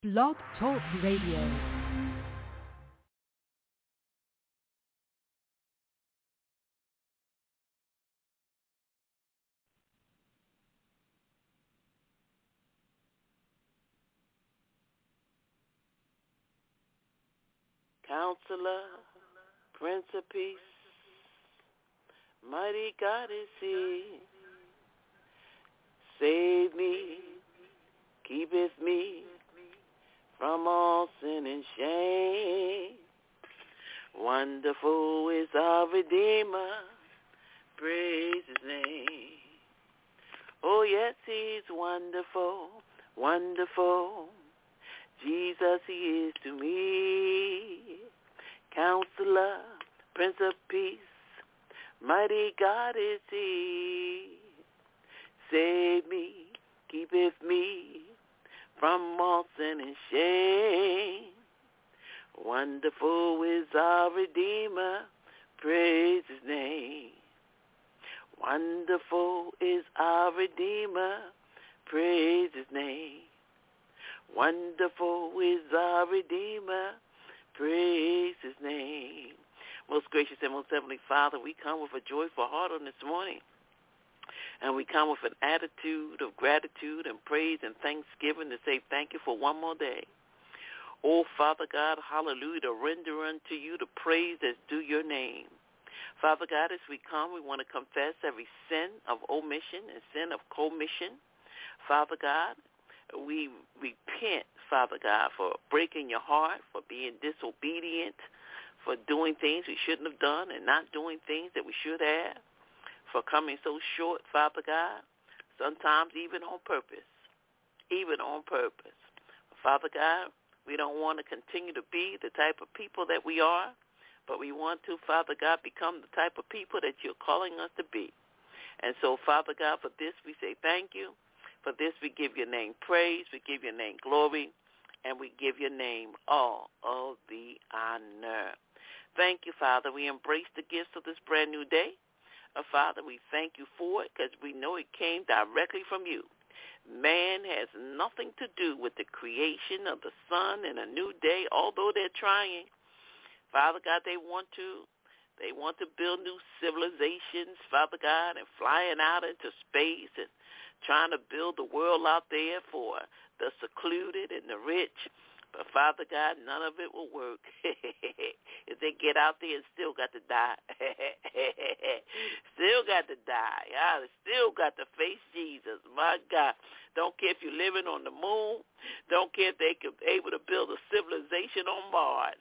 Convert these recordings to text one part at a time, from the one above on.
Blog Talk Radio. Counselor, Prince of Peace, mighty God is He. Save me, keepeth me from all sin and shame. Wonderful is our Redeemer, praise His name. Oh yes, He's wonderful, wonderful. Jesus He is to me. Counselor, Prince of Peace, mighty God is He. Save me, keepeth me from all sin and shame. Wonderful is our Redeemer, praise His name. Wonderful is our Redeemer, praise His name. Wonderful is our Redeemer, praise His name. Most gracious and most heavenly Father, we come with a joyful heart on this morning. And we come with an attitude of gratitude and praise and thanksgiving to say thank you for one more day. Oh, Father God, hallelujah, to render unto you the praise that's due your name. Father God, as we come, we want to confess every sin of omission and sin of commission. Father God, we repent, Father God, for breaking your heart, for being disobedient, for doing things we shouldn't have done and not doing things that we should have, for coming so short, Father God, sometimes even on purpose, Father God, we don't want to continue to be the type of people that we are, but we want to, Father God, become the type of people that you're calling us to be. And so, Father God, for this we say thank you. For this we give your name praise, we give your name glory, and we give your name all of the honor. Thank you, Father. We embrace the gifts of this brand new day. Father, we thank you for it because we know it came directly from you. Man has nothing to do with the creation of the sun and a new day, although they're trying. Father God, they want to build new civilizations, Father God, and flying out into space and trying to build the world out there for the secluded and the rich. But, Father God, none of it will work. If they get out there and still got to die. Still got to die. Still got to face Jesus. My God. Don't care if you're living on the moon. Don't care if they could able to build a civilization on Mars.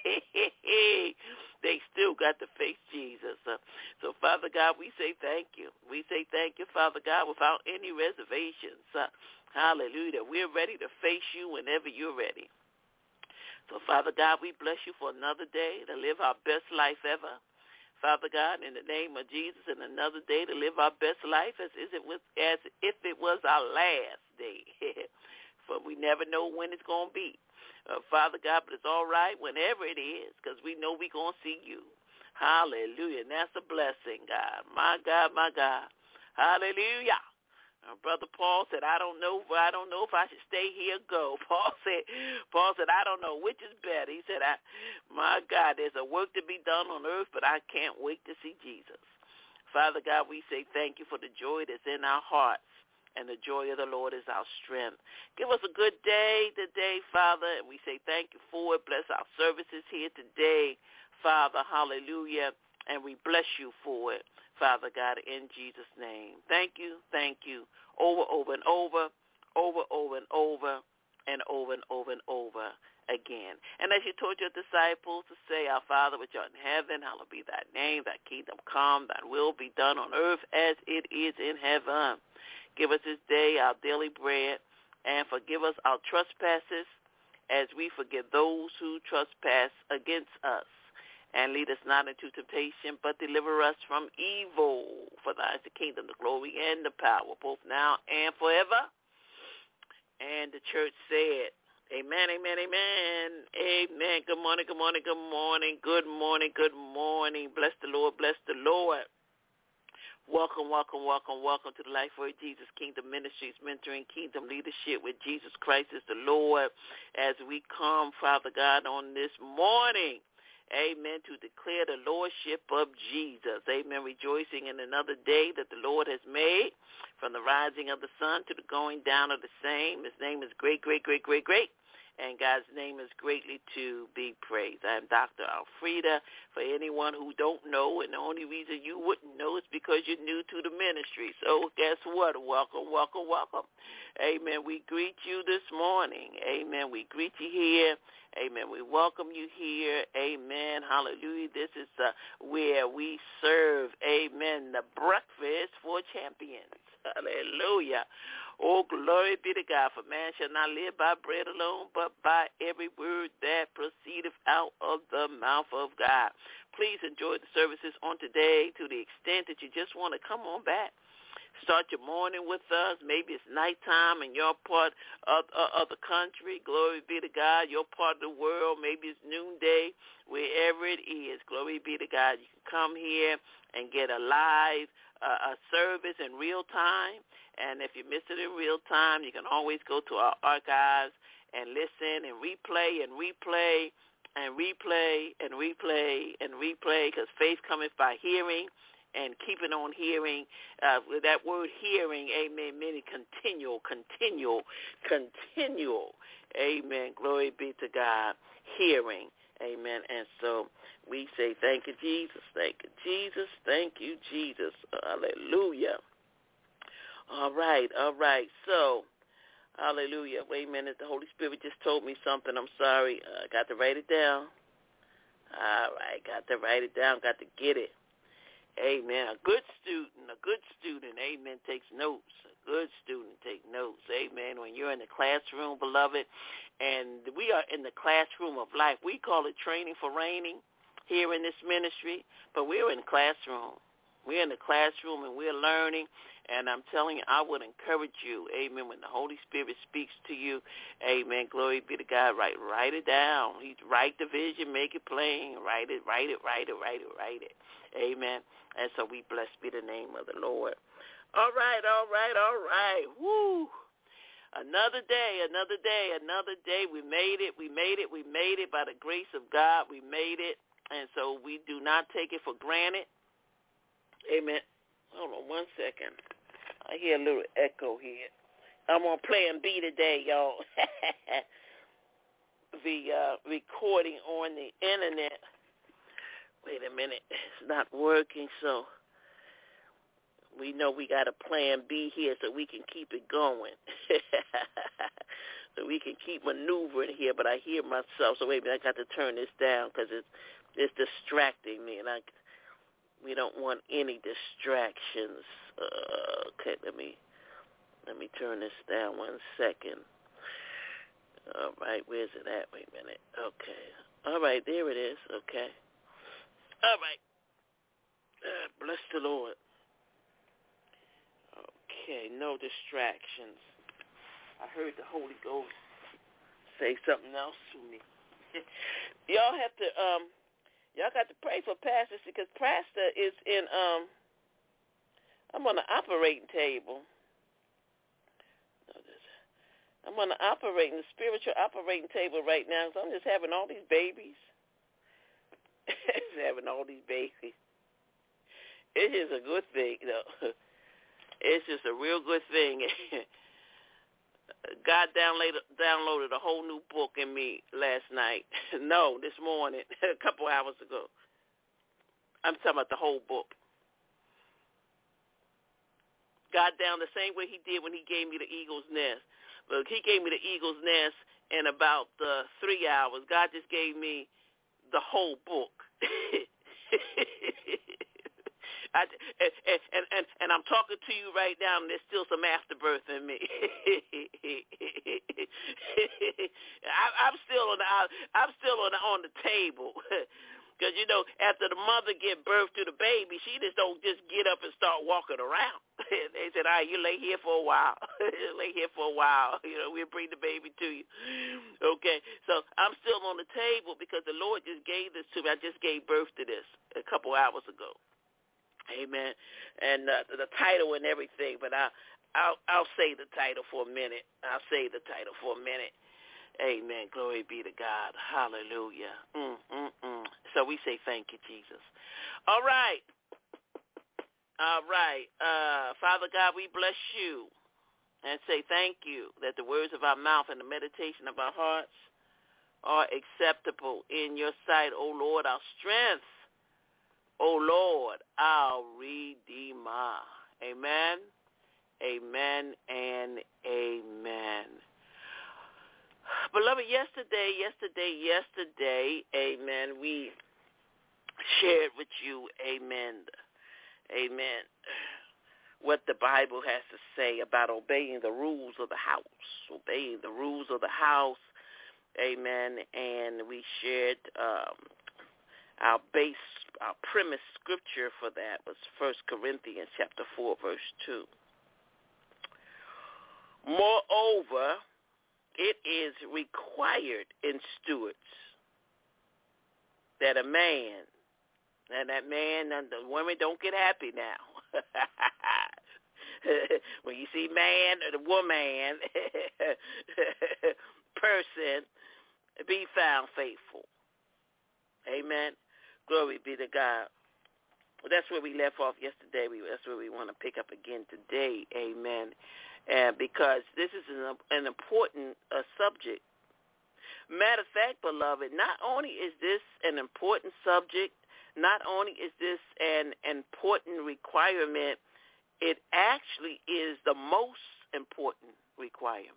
They still got to face Jesus. So, Father God, we say thank you. We say thank you, Father God, without any reservations. Hallelujah. We're ready to face you whenever you're ready. So, Father God, we bless you for another day to live our best life ever. Father God, in the name of Jesus, and another day to live our best life as if it was our last day. For we never know when it's going to be. Father God, but it's all right whenever it is because we know we're going to see you. Hallelujah. And that's a blessing, God. My God, my God. Hallelujah. Brother Paul said, I don't know if I should stay here or go. Paul said, I don't know which is better. He said, my God, there's a work to be done on earth, but I can't wait to see Jesus. Father God, we say thank you for the joy that's in our hearts, and the joy of the Lord is our strength. Give us a good day today, Father, and we say thank you for it. Bless our services here today, Father, hallelujah, and we bless you for it. Father God, in Jesus' name. Thank you, over and over, and over again. And as you told your disciples to say, our Father which art in heaven, hallowed be thy name, thy kingdom come, thy will be done on earth as it is in heaven. Give us this day our daily bread, and forgive us our trespasses as we forgive those who trespass against us. And lead us not into temptation, but deliver us from evil. For thine is the kingdom, the glory, and the power, both now and forever. And the church said, amen, amen, amen, amen. Good morning, good morning, good morning, good morning, good morning. Bless the Lord, bless the Lord. Welcome, welcome, welcome, welcome to the Life Word Jesus Kingdom Ministries, mentoring kingdom leadership with Jesus Christ is the Lord. As we come, Father God, on this morning, amen, to declare the lordship of Jesus. Amen, rejoicing in another day that the Lord has made, from the rising of the sun to the going down of the same. His name is great, great, great, great, great. And God's name is greatly to be praised. I'm Dr. Alfreda. For anyone who don't know, and the only reason you wouldn't know is because you're new to the ministry. So guess what? Welcome, welcome, welcome. Amen. We greet you this morning. Amen. We greet you here. Amen. We welcome you here. Amen. Hallelujah. This is where we serve, amen, the breakfast for champions. Hallelujah. Oh, glory be to God, for man shall not live by bread alone, but by every word that proceedeth out of the mouth of God. Please enjoy the services on today to the extent that you just want to come on back. Start your morning with us. Maybe it's nighttime in your part of the country. Glory be to God. Your part of the world. Maybe it's noonday. Wherever it is, glory be to God. You can come here and get a live service in real time. And if you miss it in real time, you can always go to our archives and listen and replay and replay and replay and replay and replay, because faith cometh by hearing, and keeping on hearing. With that word hearing, amen, meaning continual. Amen. Glory be to God. Hearing. Amen. And so we say thank you, Jesus. Thank you, Jesus. Thank you, Jesus. Hallelujah. All right. So, hallelujah. Wait a minute. The Holy Spirit just told me something. I'm sorry. I got to write it down. All right. Got to write it down. Got to get it. Amen. A good student, amen, takes notes. A good student takes notes. Amen. When you're in the classroom, beloved, and we are in the classroom of life. We call it training for reigning here in this ministry, but we're in the classroom. We're in the classroom and we're learning. And I'm telling you, I would encourage you, amen, when the Holy Spirit speaks to you, amen, glory be to God, write it down. Write the vision, make it plain, write it. Amen. And so we blessed be the name of the Lord. All right. Woo. Another day. We made it by the grace of God. We made it. And so we do not take it for granted. Amen. Hold on one second. I hear a little echo here. I'm on Plan B today, y'all. The recording on the internet. Wait a minute. It's not working, so we know we got a Plan B here so we can keep it going. So we can keep maneuvering here, but I hear myself. So wait a minute. I got to turn this down because it's distracting me, and we don't want any distractions. Okay, let me turn this down 1 second. All right, where's it at? Wait a minute. Okay. All right, there it is. Okay. All right. Bless the Lord. Okay, no distractions. I heard the Holy Ghost say something else to me. Y'all have to y'all got to pray for Pastor, because Pastor is in I'm on the operating table. I'm on the spiritual operating table right now, so I'm just having all these babies. It's just a good thing, though. It's just a real good thing. God downloaded a whole new book in me last night. No, this morning, a couple hours ago. I'm talking about the whole book. God down the same way he did when he gave me the Eagle's Nest. Look, he gave me the Eagle's Nest in about 3 hours. God just gave me the whole book. And I'm talking to you right now, and there's still some afterbirth in me. I'm still on the table. Because, you know, after the mother give birth to the baby, she just don't just get up and start walking around. They said, all right, you lay here for a while. You know, we'll bring the baby to you. Okay, so I'm still on the table because the Lord just gave this to me. I just gave birth to this a couple hours ago. Amen. And the title and everything, but I'll say the title for a minute. Amen. Glory be to God. Hallelujah. So we say thank you, Jesus. All right. Father God, we bless you and say thank you that the words of our mouth and the meditation of our hearts are acceptable in your sight, O Lord, our strength. O Lord, our Redeemer. Amen, amen, and amen. Beloved, yesterday, amen, we shared with you, amen, what the Bible has to say about obeying the rules of the house, amen, and we shared our premise scripture for that was 1 Corinthians chapter 4, verse 2. Moreover, it is required in stewards that a man, and that man and the women don't get happy now. When you see man or the woman, person, be found faithful. Amen. Glory be to God. Well, that's where we left off yesterday. That's where we want to pick up again today. Amen. Because this is an important subject. Matter of fact, beloved, not only is this an important subject, not only is this an important requirement, it actually is the most important requirement.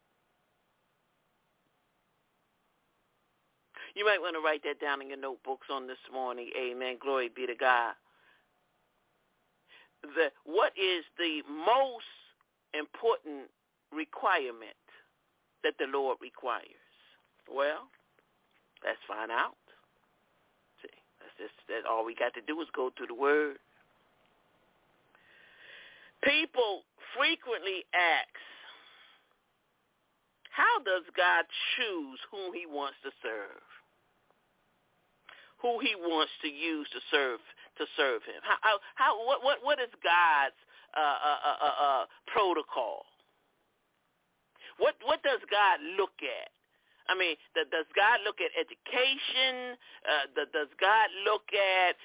You might want to write that down in your notebooks on this morning. Amen. Glory be to God. What is the most important requirement that the Lord requires? Well, let's find out. See, that's all we got to do is go to the Word. People frequently ask, how does God choose whom he wants to serve? Who he wants to use to serve him? What is God's protocol? What does God look at? I mean, does God look at education? Does God look at,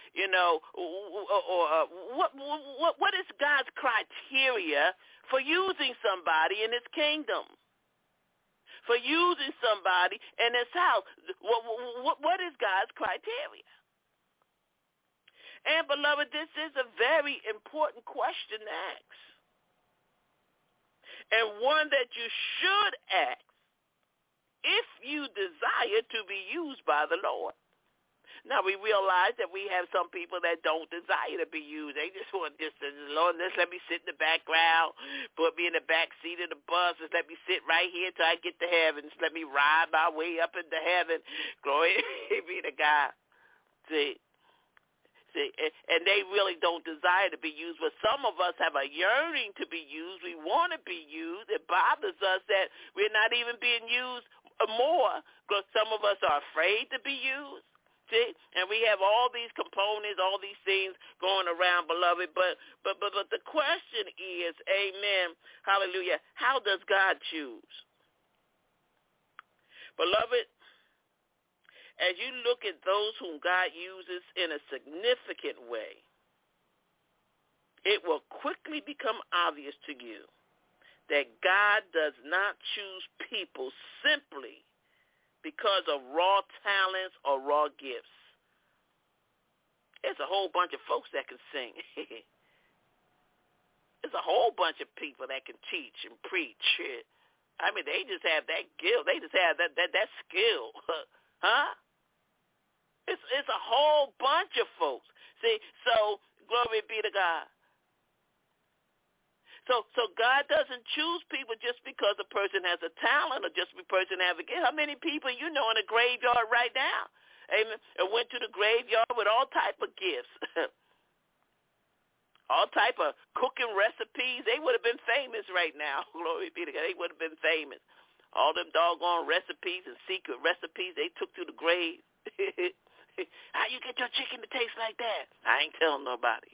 what is God's criteria for using somebody in his kingdom? For using somebody in his house? What is God's criteria? And, beloved, this is a very important question to ask. And one that you should ask if you desire to be used by the Lord. Now, we realize that we have some people that don't desire to be used. They just want this, Lord, let me sit in the background, put me in the back seat of the bus, just let me sit right here till I get to heaven. Just let me ride my way up into heaven. Glory be to God. See, and they really don't desire to be used. But some of us have a yearning to be used. We want to be used. It bothers us that we're not even being used more because some of us are afraid to be used. See? And we have all these components, all these things going around, beloved. But the question is, amen, hallelujah, how does God choose? Beloved, as you look at those whom God uses in a significant way, it will quickly become obvious to you that God does not choose people simply because of raw talents or raw gifts. There's a whole bunch of folks that can sing. There's a whole bunch of people that can teach and preach. I mean, they just have that gift. They just have that skill. Huh? It's a whole bunch of folks. See, so glory be to God. So God doesn't choose people just because a person has a talent or just because a person has a gift. How many people you know in the graveyard right now? Amen. And went to the graveyard with all type of gifts. All type of cooking recipes. They would have been famous right now. Glory be to God. They would have been famous. All them doggone recipes and secret recipes they took to the grave. How you get your chicken to taste like that? I ain't telling nobody.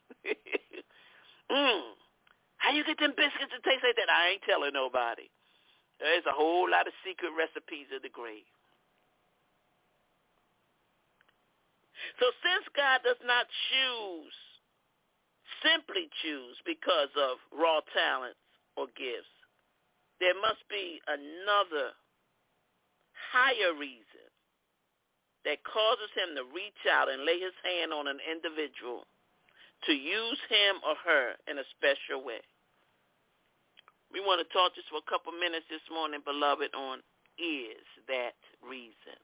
How you get them biscuits to taste like that? I ain't telling nobody. There's a whole lot of secret recipes in the grave. So since God does not simply choose because of raw talents or gifts, there must be another higher reason that causes him to reach out and lay his hand on an individual to use him or her in a special way. We want to talk just for a couple minutes this morning, beloved, on is that reason?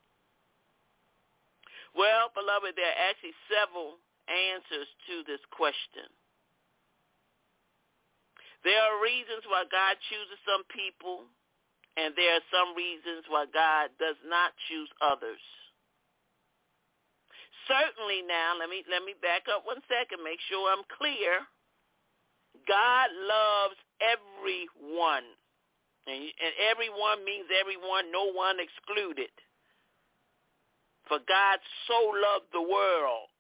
Well, beloved, there are actually several answers to this question. There are reasons why God chooses some people, and there are some reasons why God does not choose others. Certainly now, let me back up 1 second, make sure I'm clear. God loves everyone, and everyone means everyone, no one excluded. For God so loved the world.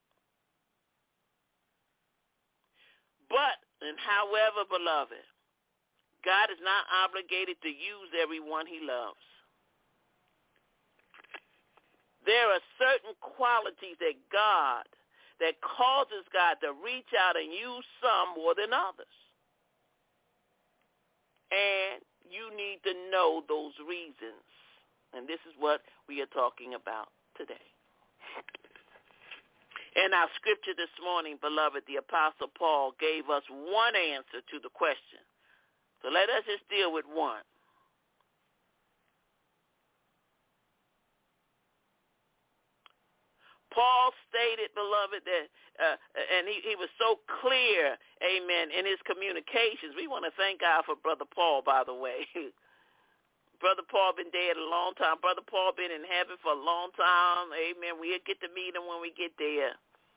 But, and however, beloved, God is not obligated to use everyone he loves. There are certain qualities that causes God to reach out and use some more than others. And you need to know those reasons. And this is what we are talking about today. In our scripture this morning, beloved, the Apostle Paul gave us one answer to the question. So let us just deal with one. Paul stated, beloved, that, and he was so clear, amen, in his communications. We want to thank God for Brother Paul, by the way. Brother Paul been dead a long time. Brother Paul been in heaven for a long time. Amen. We'll get to meet him when we get there.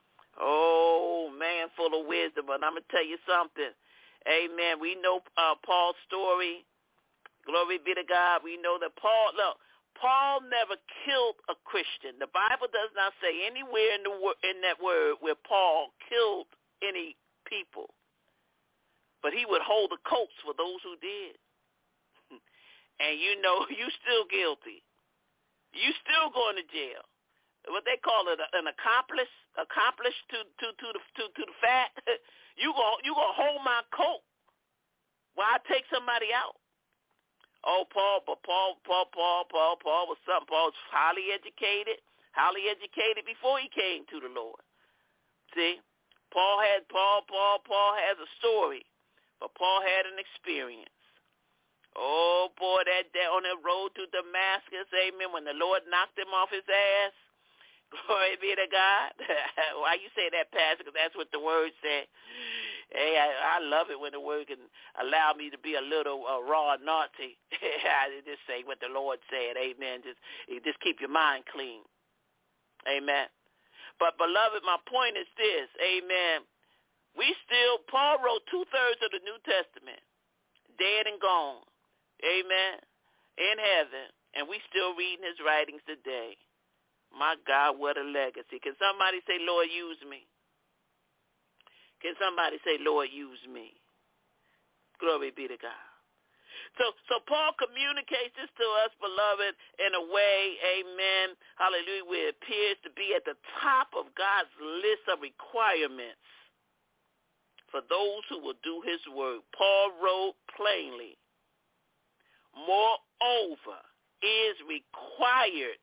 Oh, man, full of wisdom. But I'm going to tell you something. Amen. We know Paul's story. Glory be to God. We know that Paul never killed a Christian. The Bible does not say anywhere in that word where Paul killed any people. But he would hold the coats for those who did. And you know, you still guilty. You still going to jail. What they call it, an accomplice to the fact. You gonna hold my coat while I take somebody out. Oh, Paul was something. Paul was highly educated before he came to the Lord. See, Paul has a story, but Paul had an experience. Oh, boy, that on the road to Damascus, amen, when the Lord knocked him off his ass, glory be to God. Why you say that, Pastor? Because that's what the word said. Hey, I love it when the word can allow me to be a little raw and naughty. I just say what the Lord said, amen. Just keep your mind clean, amen. But, beloved, my point is this, amen. Paul wrote 2/3 of the New Testament, dead and gone. Amen. In heaven. And we still reading his writings today. My God, what a legacy. Can somebody say, Lord, use me? Can somebody say, Lord, use me? Glory be to God. So Paul communicates this to us, beloved, in a way, amen, hallelujah, where it appears to be at the top of God's list of requirements for those who will do his work. Paul wrote plainly, moreover, is required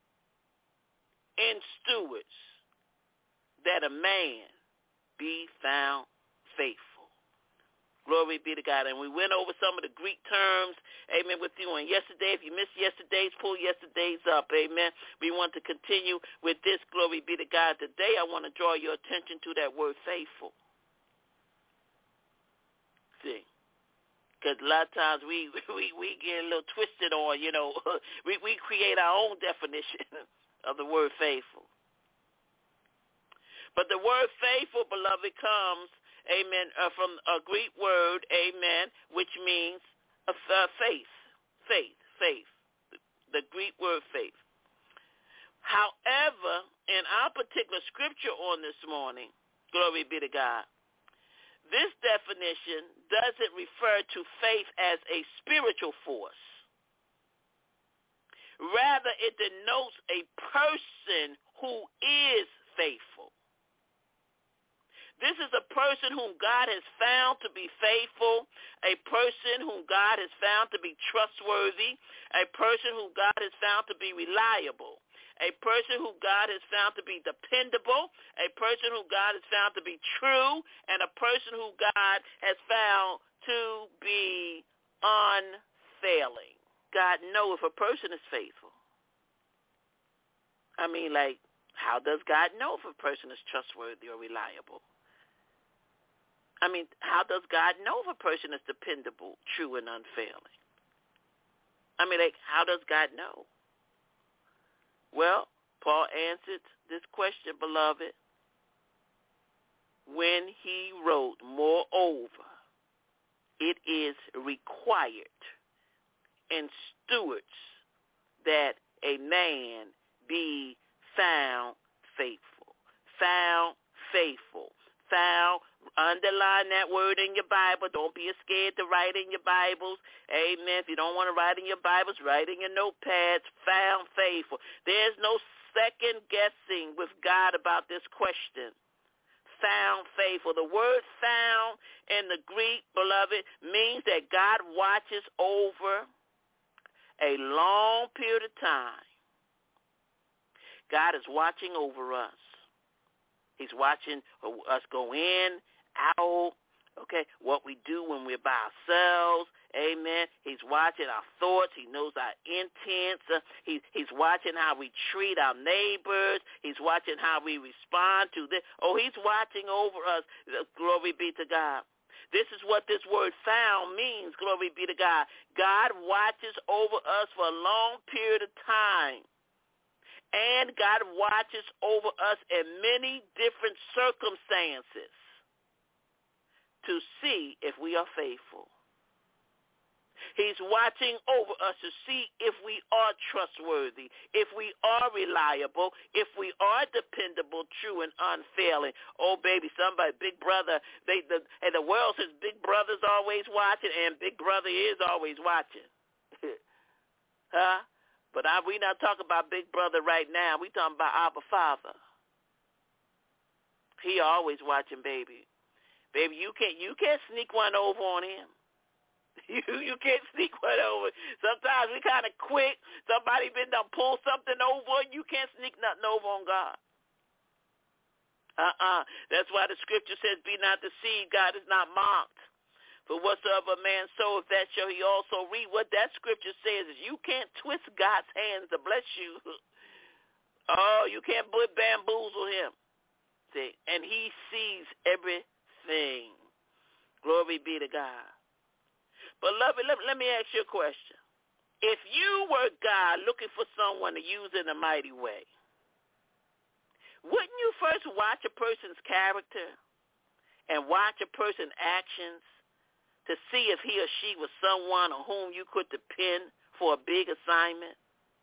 in stewards that a man be found faithful. Glory be to God. And we went over some of the Greek terms, amen, with you on yesterday. If you missed yesterday's, pull yesterday's up, amen. We want to continue with this, glory be to God. Today I want to draw your attention to that word faithful. See. Because a lot of times we get a little twisted on, you know, we create our own definition of the word faithful. But the word faithful, beloved, comes, amen, from a Greek word, amen, which means faith. The Greek word faith. However, in our particular scripture on this morning, glory be to God, this definition doesn't refer to faith as a spiritual force. Rather, it denotes a person who is faithful. This is a person whom God has found to be faithful, a person whom God has found to be trustworthy, a person whom God has found to be reliable, a person who God has found to be dependable, a person who God has found to be true, and a person who God has found to be unfailing. God knows if a person is faithful. I mean, like, how does God know if a person is trustworthy or reliable? I mean, how does God know if a person is dependable, true, and unfailing? I mean, like, how does God know? Well, Paul answered this question, beloved, when he wrote, moreover, it is required in stewards that a man be found faithful. Found faithful. Found. Underline that word in your Bible. Don't be scared to write in your Bibles. Amen. If you don't want to write in your Bibles, write in your notepads. Found faithful. There's no second guessing with God about this question. Found faithful. The word found in the Greek, beloved, means that God watches over a long period of time. God is watching over us. He's watching us go in, out, okay, what we do when we're by ourselves, amen. He's watching our thoughts. He knows our intents. He's watching how we treat our neighbors. He's watching how we respond to this. Oh, he's watching over us. Glory be to God. This is what this word found means, glory be to God. God watches over us for a long period of time. And God watches over us in many different circumstances to see if we are faithful. He's watching over us to see if we are trustworthy, if we are reliable, if we are dependable, true, and unfailing. Oh, baby, somebody, Big Brother, and the world says Big Brother's always watching, and Big Brother is always watching. Huh? But we not talking about Big Brother right now. We talking about Abba Father. He always watching, baby. Baby, you can't sneak one over on him. You can't sneak one over. Sometimes we kind of quick. Somebody been done pull something over. You can't sneak nothing over on God. That's why the scripture says, "Be not deceived. God is not mocked. For whatsoever man soweth, that shall he also reap." What that scripture says is you can't twist God's hands to bless you. Oh, you can't bamboozle him. See, and he sees everything. Glory be to God. Beloved, let me ask you a question. If you were God looking for someone to use in a mighty way, wouldn't you first watch a person's character and watch a person's actions to see if he or she was someone on whom you could depend for a big assignment?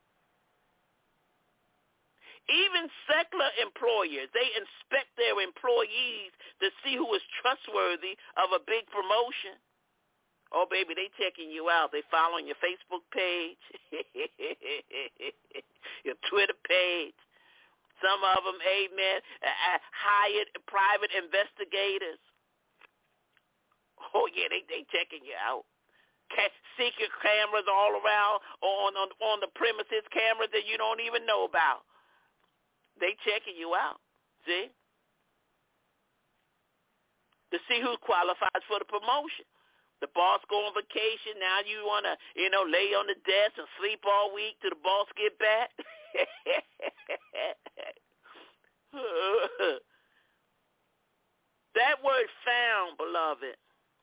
Even secular employers, they inspect their employees to see who is trustworthy of a big promotion. Oh, baby, they checking you out. They following your Facebook page, your Twitter page. Some of them, amen, hired private investigators. Oh, yeah, they checking you out. Secret cameras all around on the premises, cameras that you don't even know about. They checking you out, see? To see who qualifies for the promotion. The boss go on vacation. Now you want to, lay on the desk and sleep all week till the boss get back. That word found, beloved,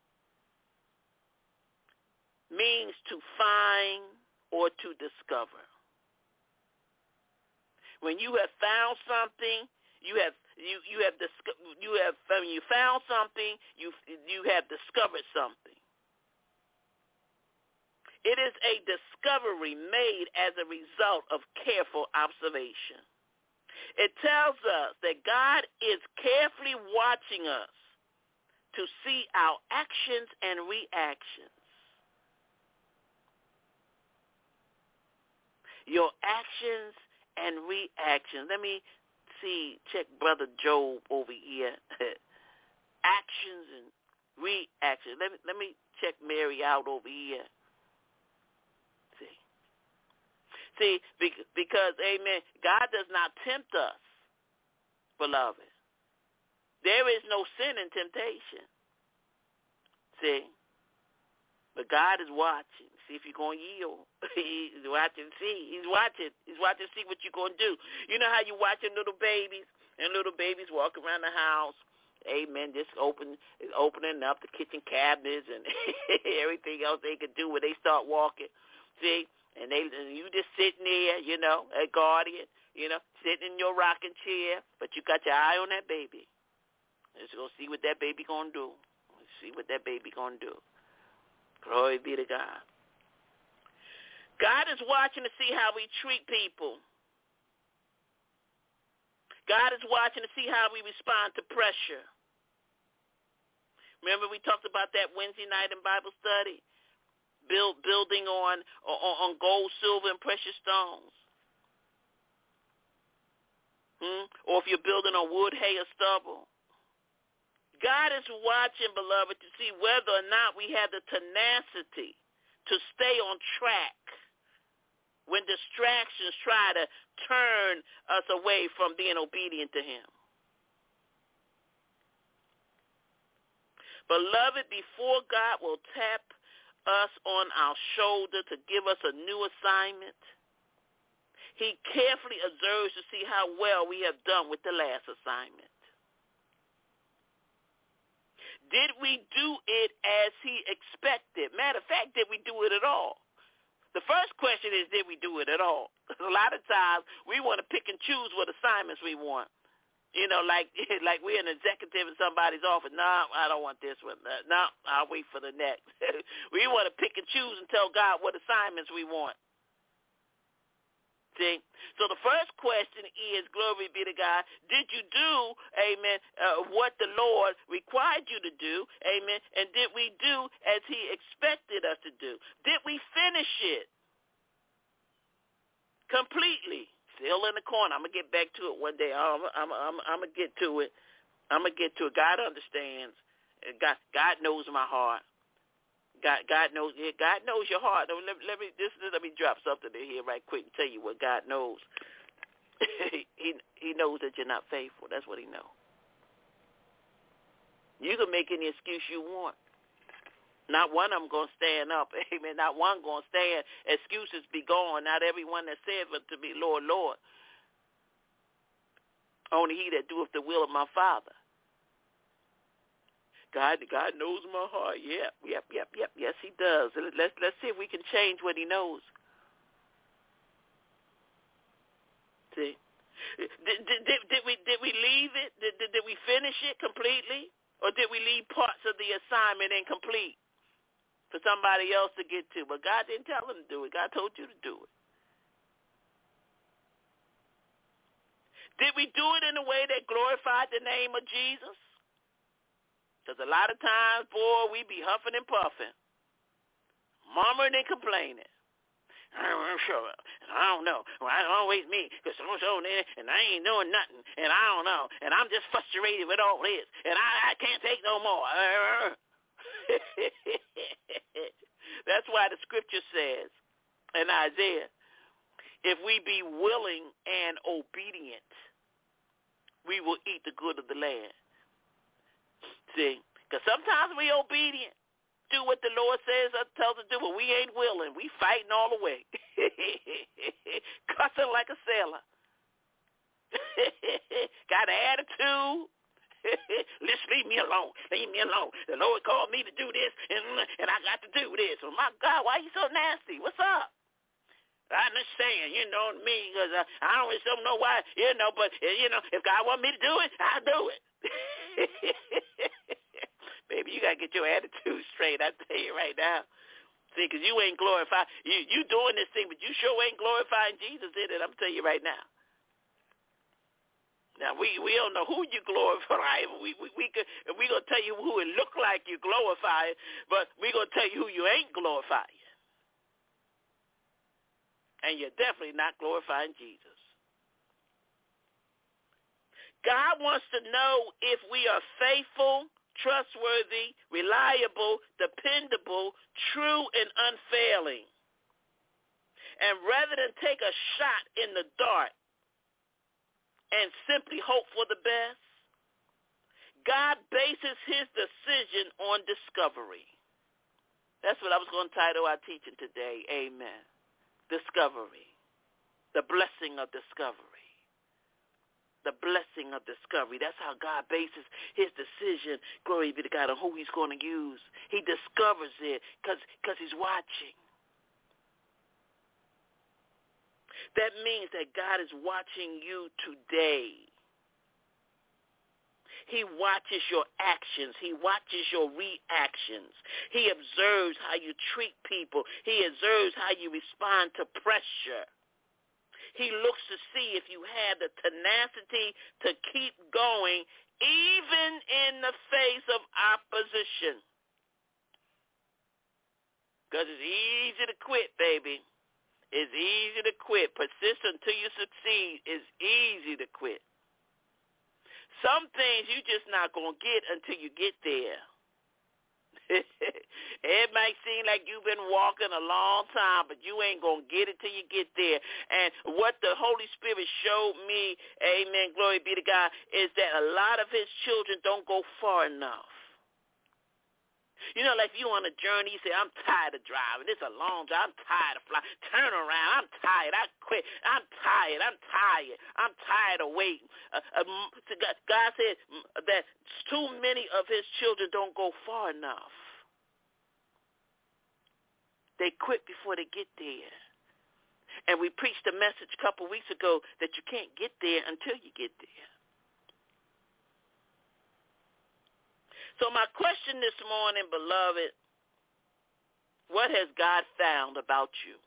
means to find or to discover. When you have found something, you have found something, you have discovered something. It is a discovery made as a result of careful observation. It tells us that God is carefully watching us to see our actions and reactions. Your actions and reactions. Let me check Brother Job over here. Actions and reactions. Let me check Mary out over here. See, because, amen, God does not tempt us, beloved. There is no sin in temptation. See? But God is watching. See if you're going to yield. He's watching, see. He's watching. He's watching to see what you're going to do. You know how you watching little babies, and little babies walk around the house, amen, just opening up the kitchen cabinets and everything else they could do when they start walking. See? And you just sitting there, you know, a guardian, you know, sitting in your rocking chair, but you got your eye on that baby. Just go see what that baby going to do. See what that baby going to do. Glory be to God. God is watching to see how we treat people. God is watching to see how we respond to pressure. Remember we talked about that Wednesday night in Bible study? Building on gold, silver, and precious stones. Or if you're building on wood, hay, or stubble. God is watching, beloved, to see whether or not we have the tenacity to stay on track when distractions try to turn us away from being obedient to him. Beloved, before God will tap us on our shoulder to give us a new assignment, he carefully observes to see how well we have done with the last assignment. Did we do it as he expected? Matter of fact, did we do it at all? The first question is, did we do it at all? A lot of times we want to pick and choose what assignments we want. You know, like we're an executive in somebody's office. No, I don't want this one. No, I'll wait for the next. We want to pick and choose and tell God what assignments we want. See? So the first question is, glory be to God, did you do, amen, what the Lord required you to do, amen, and did we do as he expected us to do? Did we finish it completely? Still in the corner. I'm going to get back to it one day. I'm going to get to it. I'm going to get to it. God understands. God knows my heart. God knows your heart. Let me drop something in here right quick and tell you what God knows. He knows that you're not faithful. That's what he knows. You can make any excuse you want. Not one of them going to stand up. Amen. Not one going to stand. Excuses be gone. Not everyone that says but to be Lord, Lord. Only he that doeth the will of my Father. God knows my heart. Yep. Yes, he does. Let's see if we can change what he knows. See? Did we leave it? Did we finish it completely? Or did we leave parts of the assignment incomplete for somebody else to get to? But God didn't tell him to do it. God told you to do it. Did we do it in a way that glorified the name of Jesus? Because a lot of times, boy, we be huffing and puffing, murmuring and complaining. I'm sure. I don't know. Well, it's always me because so-and-so there, and I ain't doing nothing, and I don't know, and I'm just frustrated with all this, and I can't take no more. That's why the scripture says in Isaiah, if we be willing and obedient, we will eat the good of the land. See, because sometimes we obedient, do what the Lord says us tells us to do, but we ain't willing. We fighting all the way, cussing like a sailor. Got an attitude. Let's leave me alone. Leave me alone. The Lord called me to do this, and I got to do this. Oh, my God, why are you so nasty? What's up? I understand, you know what I mean, because I don't know why, but, if God want me to do it, I'll do it. Baby, you got to get your attitude straight, I tell you right now. See, because you ain't glorified. You doing this thing, but you sure ain't glorifying Jesus in it, I'm telling you right now. Now, we don't know who you glorify. We're going to tell you who it look like you glorify, but we're going to tell you who you ain't glorifying. And you're definitely not glorifying Jesus. God wants to know if we are faithful, trustworthy, reliable, dependable, true, and unfailing. And rather than take a shot in the dark and simply hope for the best, God bases his decision on discovery. That's what I was going to title our teaching today. Amen. Discovery. The blessing of discovery. The blessing of discovery. That's how God bases his decision, glory be to God, on who he's going to use. He discovers it because he's watching. That means that God is watching you today. He watches your actions. He watches your reactions. He observes how you treat people. He observes how you respond to pressure. He looks to see if you have the tenacity to keep going even in the face of opposition. Because it's easy to quit, baby. It's easy to quit. Persist until you succeed. It's easy to quit. Some things you just not going to get until you get there. It might seem like you've been walking a long time, but you ain't going to get it till you get there. And what the Holy Spirit showed me, amen, glory be to God, is that a lot of his children don't go far enough. You know, like if you're on a journey, you say, I'm tired of driving. It's a long drive. I'm tired of flying. Turn around. I'm tired. I quit. I'm tired. I'm tired of waiting. God said that too many of his children don't go far enough. They quit before they get there. And we preached a message a couple weeks ago that you can't get there until you get there. So my question this morning, beloved, what has God found about you?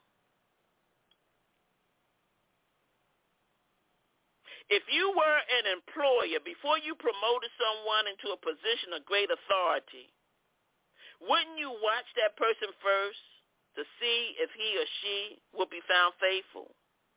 If you were an employer, before you promoted someone into a position of great authority, wouldn't you watch that person first to see if he or she will be found faithful?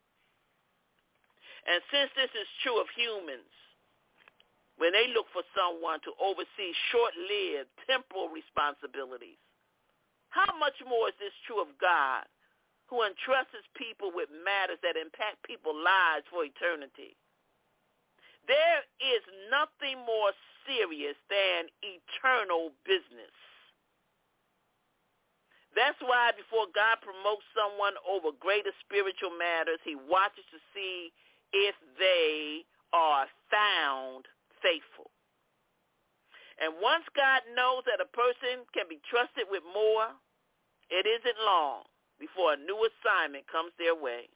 And since this is true of humans, when they look for someone to oversee short-lived temporal responsibilities, how much more is this true of God, who entrusts his people with matters that impact people's lives for eternity? There is nothing more serious than eternal business. That's why before God promotes someone over greater spiritual matters, he watches to see if they are found faithful. And once God knows that a person can be trusted with more, it isn't long before a new assignment comes their way.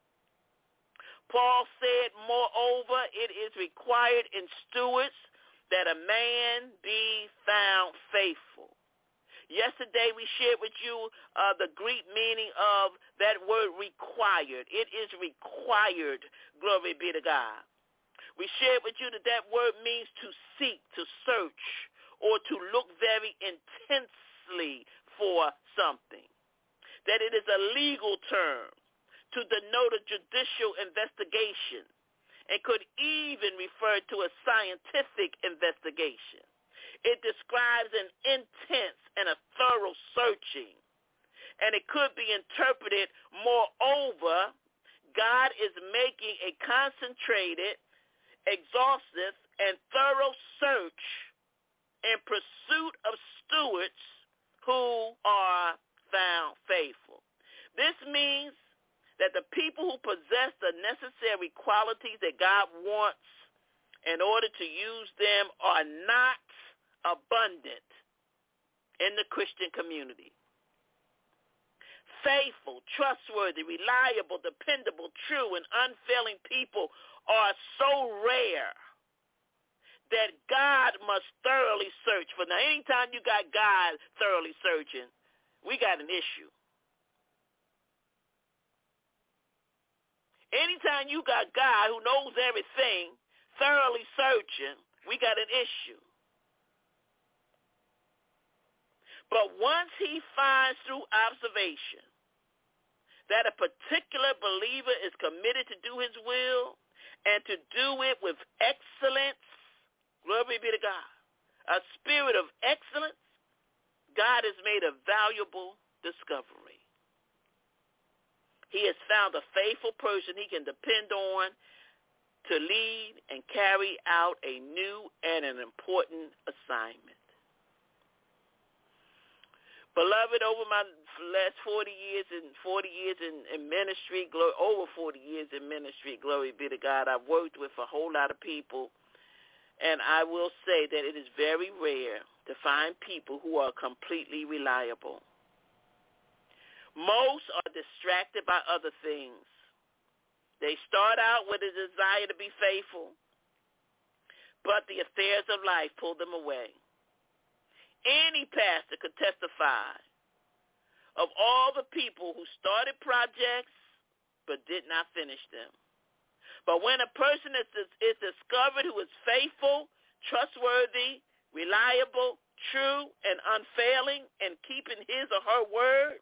Paul said, moreover, it is required in stewards that a man be found faithful. Yesterday we shared with you the Greek meaning of that word required. It is required, glory be to God. We shared with you that word means to seek, to search, or to look very intensely for something. That it is a legal term to denote a judicial investigation and could even refer to a scientific investigation. It describes an intense and a thorough searching, and it could be interpreted, moreover, God is making a concentrated, exhaustive, and thorough search in pursuit of stewards who are found faithful. This means that the people who possess the necessary qualities that God wants in order to use them are not abundant in the Christian community. Faithful, trustworthy, reliable, dependable, true, and unfailing people are so rare that God must thoroughly search for. Now, anytime you got God thoroughly searching, we got an issue. Anytime you got God who knows everything thoroughly searching, we got an issue. But once he finds through observation that a particular believer is committed to do his will and to do it with excellence, glory be to God, a spirit of excellence, God has made a valuable discovery. He has found a faithful person he can depend on to lead and carry out a new and an important assignment. Beloved, over my last 40 years in ministry, over 40 years in ministry, glory be to God, I've worked with a whole lot of people, and I will say that it is very rare to find people who are completely reliable. Most are distracted by other things. They start out with a desire to be faithful, but the affairs of life pull them away. Any pastor could testify of all the people who started projects but did not finish them. But when a person is discovered who is faithful, trustworthy, reliable, true, and unfailing, and keeping his or her word,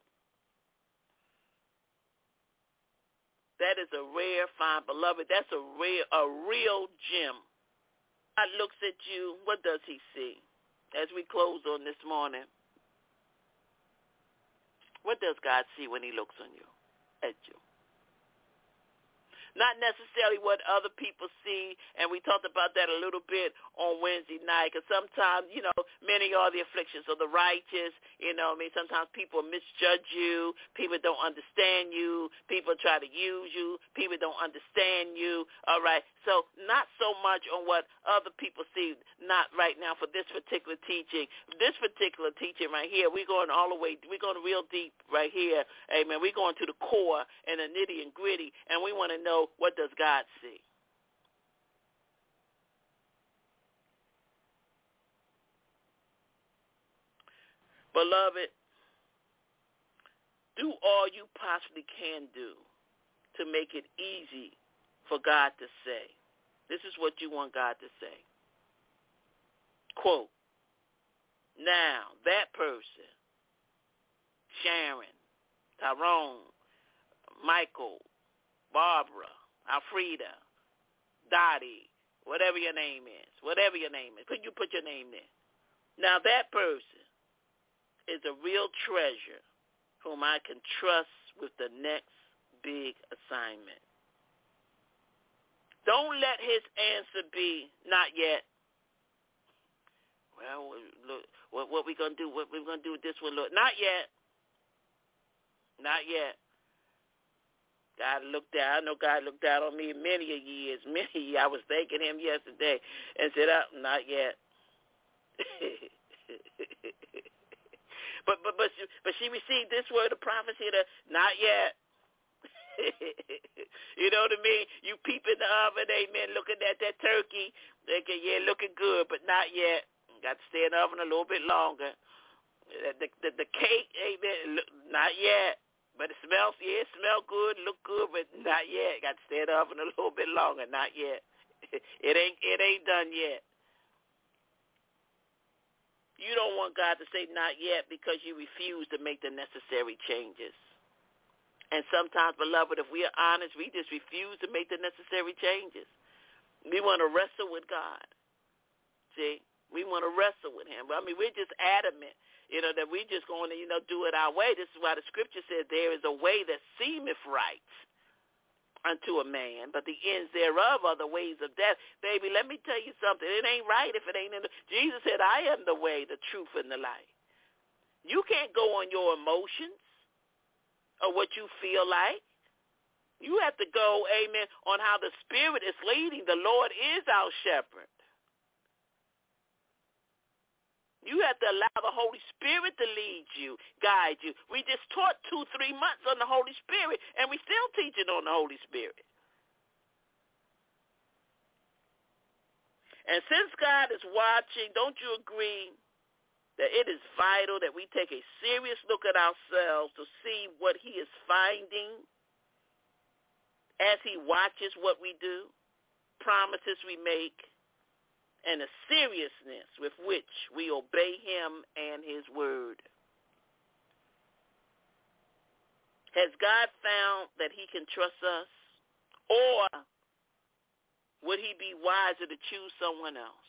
that is a rare find, beloved. That's a real gem. God looks at you. What does he see? As we close on this morning, what does God see when he looks on you, at you? Not necessarily what other people see, and we talked about that a little bit on Wednesday night, because sometimes, many are the afflictions of the righteous. Sometimes people misjudge you. People don't understand you. People try to use you. People don't understand you. All right? So not so much on what other people see, not right now for this particular teaching. This particular teaching right here, we're going all the way, we're going real deep right here. Amen. We're going to the core and the nitty and gritty, and we want to know, what does God see? Beloved, do all you possibly can do to make it easy for God to say. This is what you want God to say. Quote, now that person, Sharon, Tyrone, Michael, Barbara, Alfreda, Dottie, whatever your name is, you put your name there. Now that person is a real treasure whom I can trust with the next big assignment. Don't let his answer be, not yet. Well, look, what we going to do? What we going to do with this one? Look, not yet. Not yet. God looked down. I know God looked down on me many years. I was thanking him yesterday and said, not yet. but she received this word of prophecy, not yet. You know what I mean? You peep in the oven, amen, looking at that turkey, thinking, yeah, looking good, but not yet. Got to stay in the oven a little bit longer. The cake, amen, not yet. But it smells good, look good, but not yet. Got to stay in the oven a little bit longer, not yet. It ain't done yet. You don't want God to say not yet because you refuse to make the necessary changes. And sometimes, beloved, if we are honest, we just refuse to make the necessary changes. We want to wrestle with God. See? We want to wrestle with him. I mean, we're just adamant, that we just going to, do it our way. This is why the scripture says there is a way that seemeth right unto a man, but the ends thereof are the ways of death. Baby, let me tell you something. It ain't right if it ain't in Jesus said, I am the way, the truth, and the life. You can't go on your emotions or what you feel like. You have to go, amen, on how the Spirit is leading. The Lord is our shepherd. You have to allow the Holy Spirit to lead you, guide you. We just taught 2-3 months on the Holy Spirit, and we're still teaching on the Holy Spirit. And since God is watching, don't you agree that it is vital that we take a serious look at ourselves to see what he is finding as he watches what we do? promises we make, and the seriousness with which we obey him and his word. Has God found that he can trust us, or would he be wiser to choose someone else?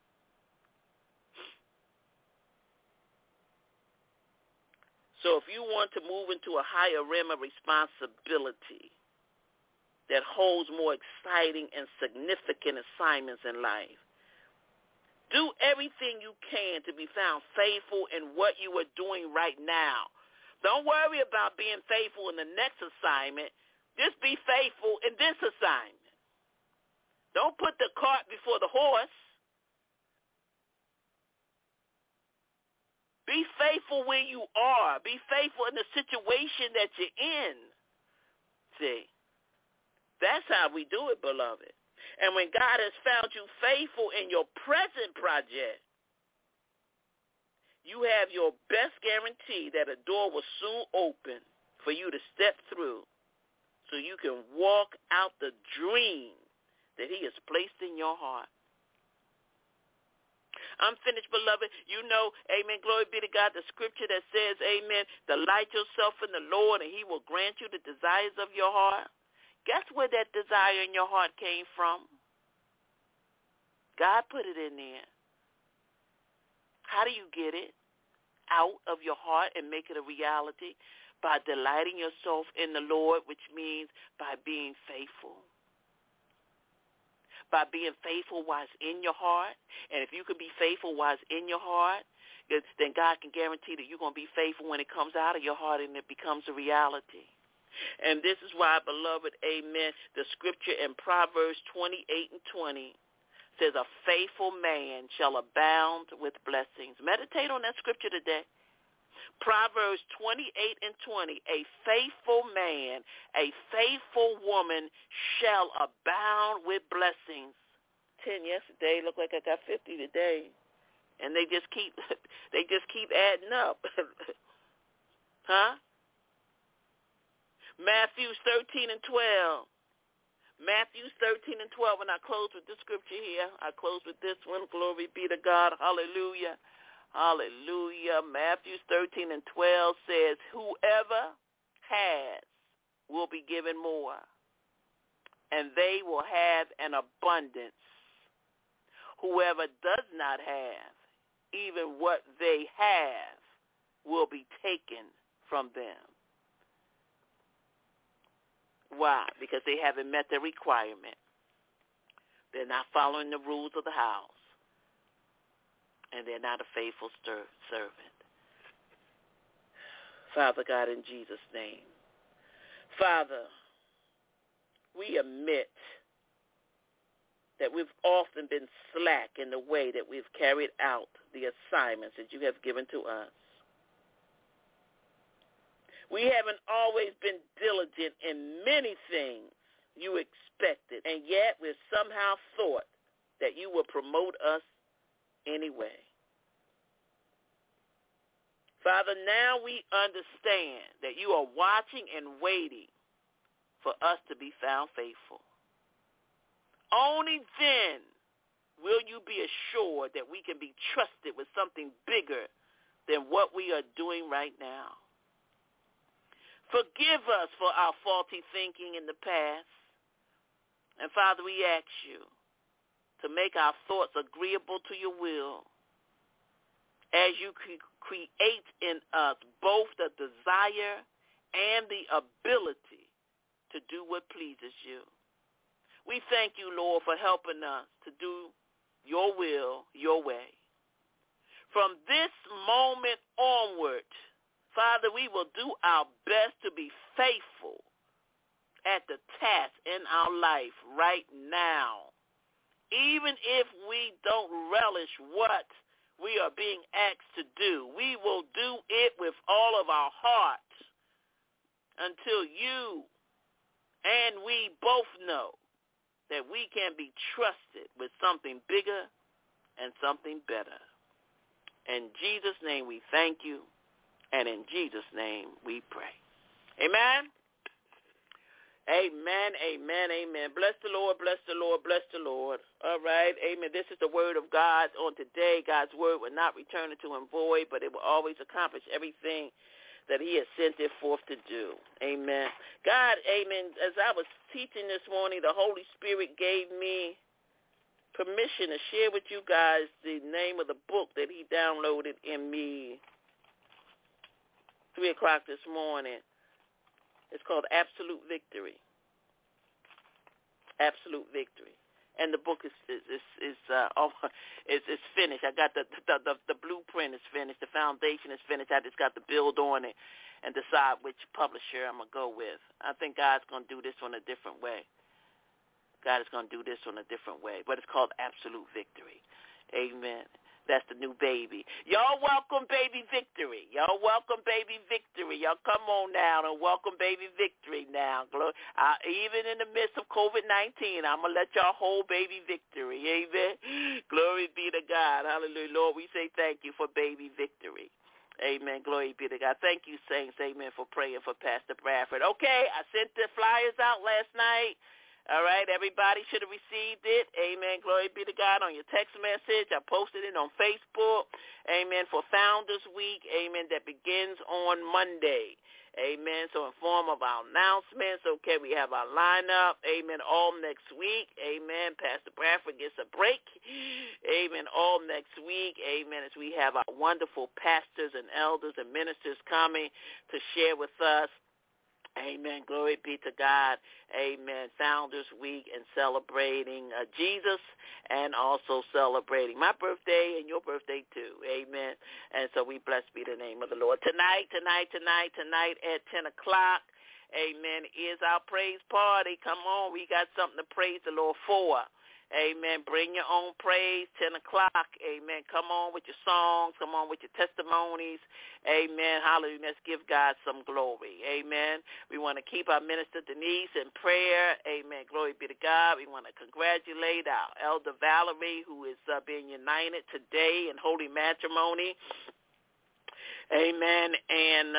So if you want to move into a higher realm of responsibility that holds more exciting and significant assignments in life, do everything you can to be found faithful in what you are doing right now. Don't worry about being faithful in the next assignment. Just be faithful in this assignment. Don't put the cart before the horse. Be faithful where you are. Be faithful in the situation that you're in. See, that's how we do it, beloved. And when God has found you faithful in your present project, you have your best guarantee that a door will soon open for you to step through so you can walk out the dream that he has placed in your heart. I'm finished, beloved. You know, amen, glory be to God, the scripture that says, amen, delight yourself in the Lord and he will grant you the desires of your heart. Guess where that desire in your heart came from? God put it in there. How do you get it out of your heart and make it a reality? By delighting yourself in the Lord, which means by being faithful. By being faithful while it's in your heart. And if you can be faithful while it's in your heart, then God can guarantee that you're going to be faithful when it comes out of your heart and it becomes a reality. And this is why, beloved, amen, the scripture in Proverbs 28 and 20 says, a faithful man shall abound with blessings. Meditate on that scripture today. Proverbs 28 and 20, a faithful man, a faithful woman shall abound with blessings. 10 yesterday, look like I got 50 today. And they just keep adding up. Huh? Matthew 13 and 12. Matthew 13 and 12, and I close with this scripture here. I close with this one. Glory be to God. Hallelujah. Hallelujah. Matthew 13 and 12 says, whoever has will be given more, and they will have an abundance. Whoever does not have, even what they have will be taken from them. Why? Because they haven't met the requirement. They're not following the rules of the house. And they're not a faithful servant. Father God, in Jesus' name. Father, we admit that we've often been slack in the way that we've carried out the assignments that you have given to us. We haven't always been diligent in many things you expected, and yet we've somehow thought that you will promote us anyway. Father, now we understand that you are watching and waiting for us to be found faithful. Only then will you be assured that we can be trusted with something bigger than what we are doing right now. Forgive us for our faulty thinking in the past. And Father, we ask you to make our thoughts agreeable to your will as you create in us both the desire and the ability to do what pleases you. We thank you, Lord, for helping us to do your will, your way. From this moment onward, Father, we will do our best to be faithful at the task in our life right now. Even if we don't relish what we are being asked to do, we will do it with all of our heart until you and we both know that we can be trusted with something bigger and something better. In Jesus' name we thank you, and in Jesus' name we pray. Amen. Amen, amen, amen. Bless the Lord, bless the Lord, bless the Lord. All right, amen. This is the word of God on today. God's word will not return unto him void, but it will always accomplish everything that he has sent it forth to do. Amen. God, amen, as I was teaching this morning, the Holy Spirit gave me permission to share with you guys the name of the book that he downloaded in me 3 o'clock this morning. It's called Absolute Victory. Absolute Victory. And the book is finished. I got the blueprint is finished. The foundation is finished. I just got to build on it and decide which publisher I'm going to go with. I think God's going to do this one a different way. God is going to do this one a different way. But it's called Absolute Victory. Amen. That's the new baby. Y'all welcome Baby Victory. Y'all welcome Baby Victory. Y'all come on now and welcome Baby Victory now. Even in the midst of COVID-19, I'm going to let y'all hold Baby Victory. Amen. Glory be to God. Hallelujah. Lord, we say thank you for Baby Victory. Amen. Glory be to God. Thank you, saints. Amen, for praying for Pastor Bradford. Okay, I sent the flyers out last night. All right, everybody should have received it. Amen. Glory be to God on your text message. I posted it on Facebook. Amen. For Founders Week. Amen. That begins on Monday. Amen. So in form of our announcements, okay, we have our lineup. Amen. All next week. Amen. Pastor Bradford gets a break. Amen. All next week. Amen. As we have our wonderful pastors and elders and ministers coming to share with us. Amen. Glory be to God. Amen. Founders Week and celebrating Jesus and also celebrating my birthday and your birthday too. Amen. And so we bless be the name of the Lord. Tonight at 10 o'clock, amen, is our praise party. Come on. We got something to praise the Lord for. Amen. Bring your own praise, 10 o'clock. Amen. Come on with your songs. Come on with your testimonies. Amen. Hallelujah. Let's give God some glory. Amen. We want to keep our minister Denise in prayer. Amen. Glory be to God. We want to congratulate our elder Valerie, who is being united today in holy matrimony. Amen. And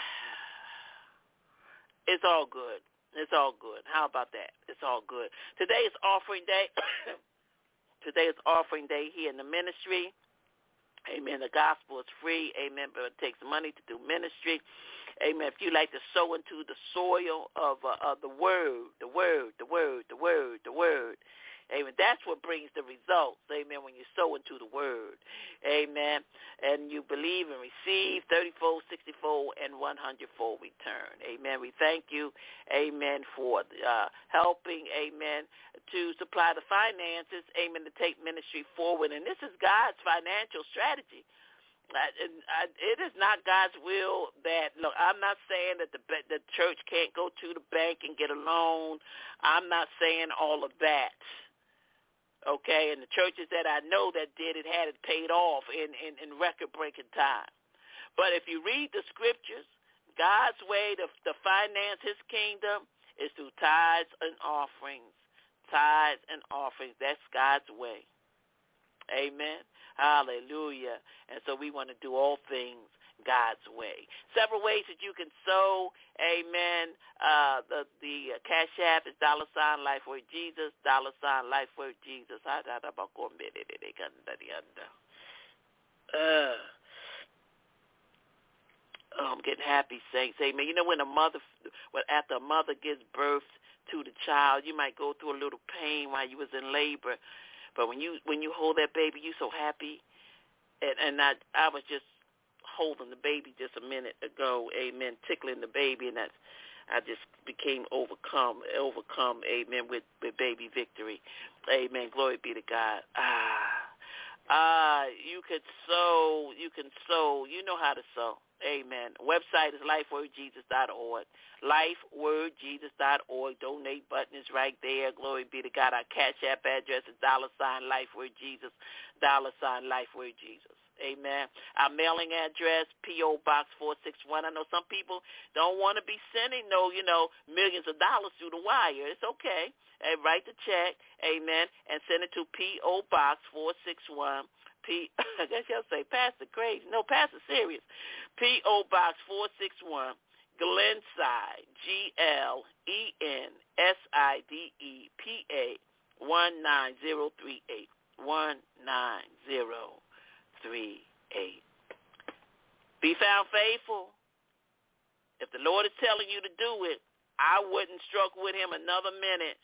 it's all good. It's all good. How about that? It's all good. Today is offering day. Today is offering day here in the ministry. Amen. The gospel is free. Amen. But it takes money to do ministry. Amen. If you like to sow into the soil of the word. Amen. That's what brings the results. Amen. When you sow into the word. Amen. And you believe and receive 30-fold, 60-fold, and 100-fold return. Amen. We thank you. Amen. For helping. Amen. To supply the finances. Amen. To take ministry forward. And this is God's financial strategy. It is not God's will that, look, I'm not saying that the church can't go to the bank and get a loan. I'm not saying all of that. Okay, and the churches that I know that did it had it paid off in record-breaking time. But if you read the scriptures, God's way to finance his kingdom is through tithes and offerings. Tithes and offerings, that's God's way. Amen. Hallelujah. And so we want to do all things God's way. Several ways that you can sow. Amen. The Cash App is $LifeWordJesus, $LifeWordJesus. I'm getting happy, saints. Amen. You know after a mother gives birth to the child, you might go through a little pain while you was in labor, but when you hold that baby, you so happy. And I was just holding the baby just a minute ago, amen, tickling the baby, and I just became overcome, amen, with Baby Victory. Amen. Glory be to God. You can sow. You know how to sow. Amen. Website is lifewordjesus.org. Lifewordjesus.org. Donate button is right there. Glory be to God. Our Cash App address is $LifeWordJesus, $LifeWordJesus. Amen. Our mailing address, P.O. Box 461. I know some people don't want to be sending millions of dollars through the wire. It's okay. Hey, write the check, amen, and send it to P.O. Box 461. I guess y'all say, Pastor crazy. No, Pastor serious. P.O. Box 461, Glenside, GLENSIDEPA 19038. 19038. Be found faithful. If the Lord is telling you to do it, I wouldn't struggle with him another minute.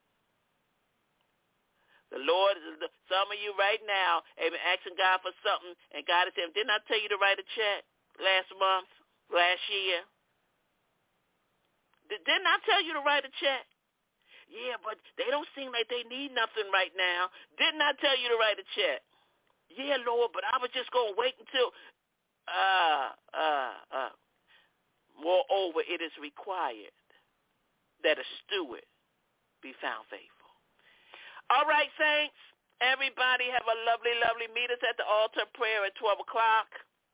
The Lord, some of you right now have been asking God for something, and God is saying, didn't I tell you to write a check last month, last year? Didn't I tell you to write a check? Yeah, but they don't seem like they need nothing right now. Didn't I tell you to write a check? Yeah, Lord, but I was just going to wait until... Moreover, it is required that a steward be found faithful. All right, saints, everybody have a lovely, lovely meet us at the altar prayer at 12 o'clock.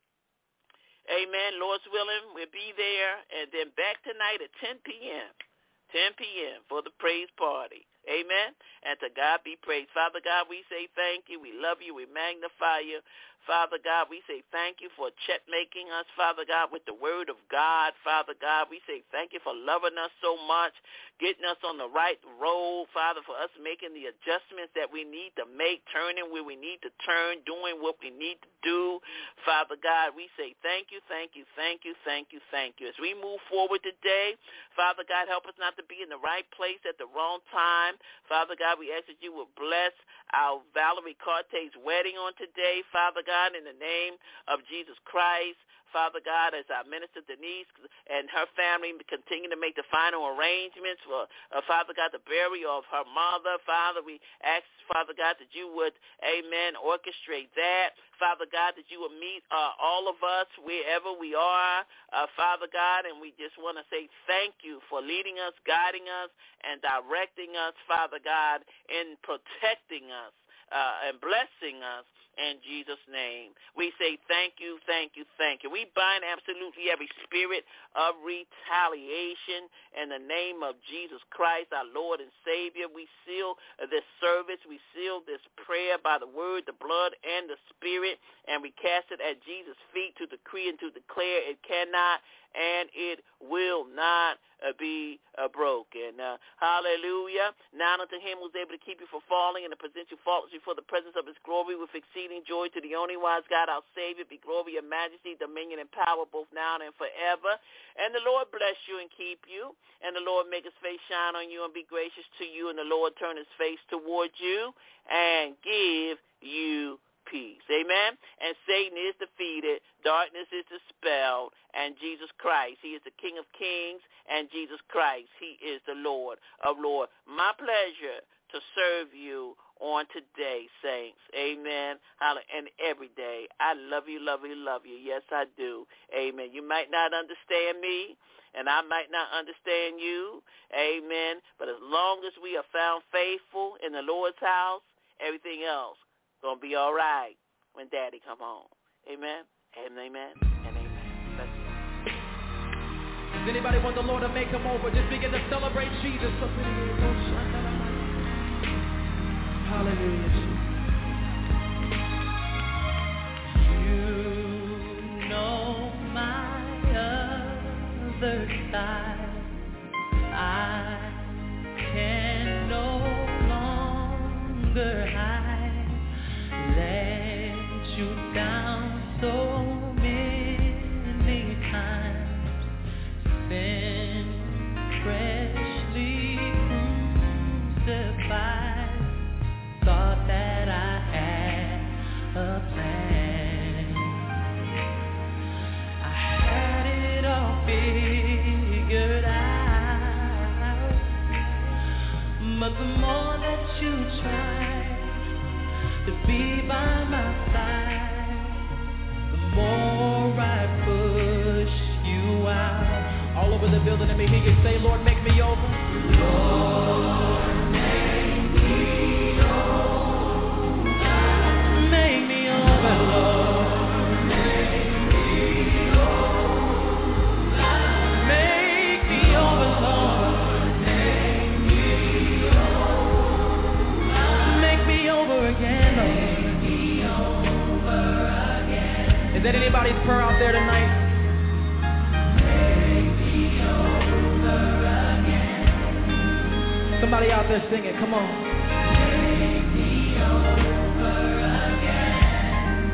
Amen. Lord's willing, we'll be there. And then back tonight at 10 p.m. 10 p.m. for the praise party. Amen. And to God be praised. Father God, we say thank you. We love you. We magnify you. Father God, we say thank you for check-making us, Father God, with the word of God. Father God, we say thank you for loving us so much, getting us on the right road, Father, for us making the adjustments that we need to make, turning where we need to turn, doing what we need to do. Father God, we say thank you, thank you, thank you, thank you, thank you. As we move forward today, Father God, help us not to be in the right place at the wrong time. Father God, we ask that you would bless our Valerie Carte's wedding on today, Father God, in the name of Jesus Christ. Father God, as our Minister Denise and her family continue to make the final arrangements for, Father God, the burial of her mother. Father, we ask, Father God, that you would, amen, orchestrate that. Father God, that you would meet all of us wherever we are, Father God, and we just want to say thank you for leading us, guiding us, and directing us, Father God, in protecting us and blessing us. In Jesus' name, we say thank you, thank you, thank you. We bind absolutely every spirit of retaliation in the name of Jesus Christ, our Lord and Savior. We seal this service. We seal this prayer by the word, the blood, and the spirit, and we cast it at Jesus' feet to decree and to declare it cannot and it will not be broken. Hallelujah. Now unto him who is able to keep you from falling and to present you faultless before the presence of his glory with exceeding joy, to the only wise God, our Savior, be glory and majesty, dominion and power, both now and forever. And the Lord bless you and keep you, and the Lord make his face shine on you and be gracious to you, and the Lord turn his face towards you and give you peace. Amen. And Satan is defeated, darkness is dispelled, and Jesus Christ, he is the King of Kings, and Jesus Christ, he is the Lord of Lords. My pleasure to serve you on today, saints. Amen. And every day. I love you, love you, love you. Yes, I do. Amen. You might not understand me, and I might not understand you. Amen. But as long as we are found faithful in the Lord's house, everything else going to be all right when Daddy come home. Amen, and amen, and amen. Let's go. Does anybody want the Lord to make him over? Just begin to celebrate Jesus. Hallelujah. You know my other side. I can no longer hide. Let you down so many times. Been freshly crucified. Thought that I had a plan. I had it all figured out. But the more that you try to be by my side, the more I push you out. All over the building, let me hear you say, Lord, make me over. Lord, make me over. Make me over, Lord. Make me over. Make me over, Lord. Make me over. Make me over again, Lord. Is that anybody's prayer out there tonight? Somebody out there singing, come on. Make me over again.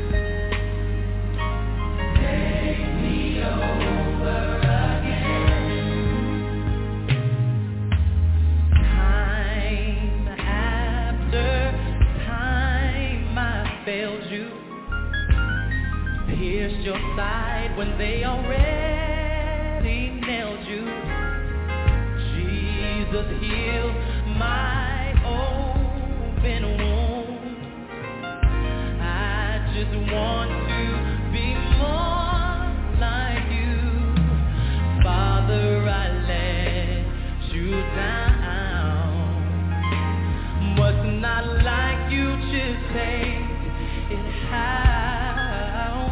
Make me over again. Time after time I failed you. Pierced your side when they already nailed you. Jesus healed my open wound. I just want to be more like you. Father, I let you down. Was not like you to take it out.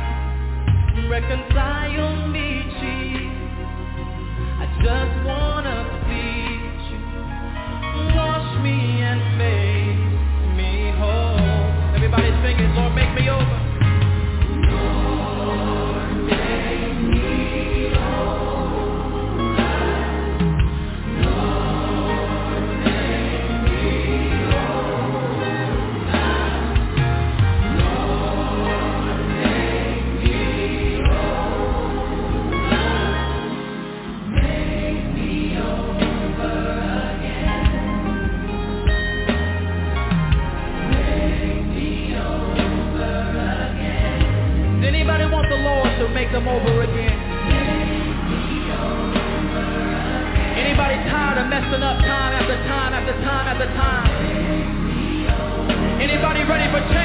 Reconcile me, Jesus. I just wanna please you. Wash me and make me whole. Everybody sing it, Lord, make me over. Lord, make me over. Lord, make me over. Lord, make me to make them over again. Anybody tired of messing up time after time after time after time? Anybody ready for change?